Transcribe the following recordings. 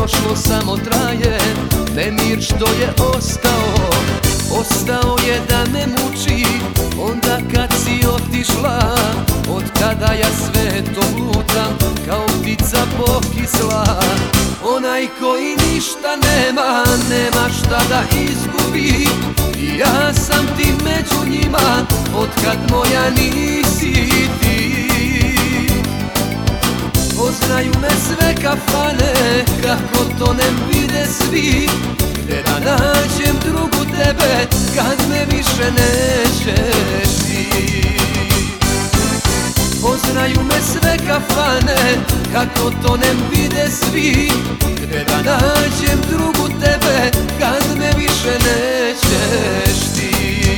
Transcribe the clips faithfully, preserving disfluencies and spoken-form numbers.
prošlo samo traje, nemir što je ostao. Ostao je da me muči onda kad si otišla, od kada ja svetom lutam kao ptica pokisla. Onaj koji ništa nema, nema šta da izgubi, i ja sam ti među njima od kad moja nisi ti. Poznaju me sve kafane, kako to ne vide svi, gde da nađem drugu tebe kad me više nećeš ti. Poznaju me sve kafane, kako to ne vide svi, gde da nađem drugu tebe kad me više nećeš ti.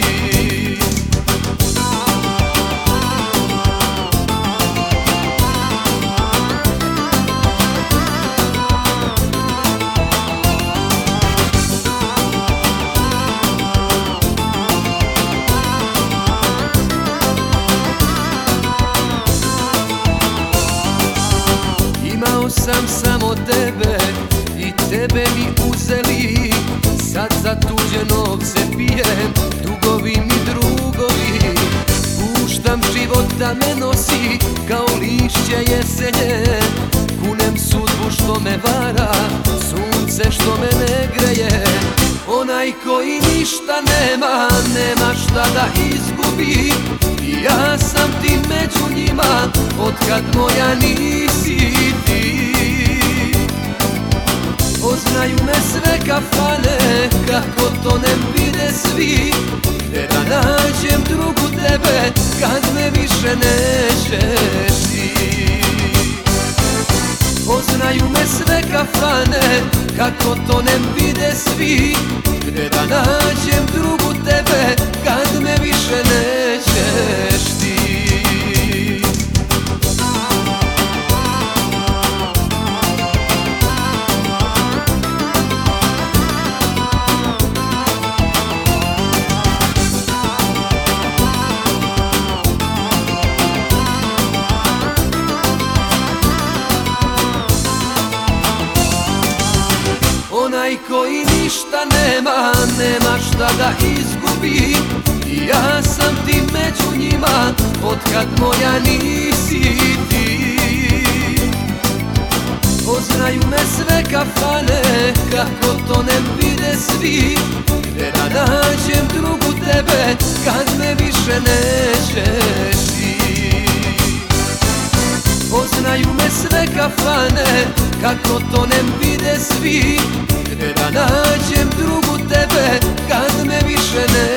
Imao sam samo tebe i tebe mi uzeli, sad za tuđe novce pijem, dugovi mi drugovi. Puštam život da me nosi kao lišće jesenje, kunem sudbu što me vara, sunce što me ne greje. Onaj koji ništa nema, nema šta da izgubi, i ja sam ti među njima od kad moja nisi ti. Poznaju me sve kafane, kako to ne vide svi, gde da nađem drugu tebe kad me više nećeš ti. Poznaju me sve kafane, kako to ne vide svi, gde da nađem drugu tebe kad me više nećeš ti. Onaj koji ništa nema, nema šta da izgubi, i ja sam ti među njima od kad moja nisi ti. Poznaju me sve kafane, kako to ne vide svi, gde da nađem drugu tebe kad me više nećeš ti. Poznaju me sve kafane, kako to ne vide svi, gde da nađem drugu tebe kad me više nećeš ti.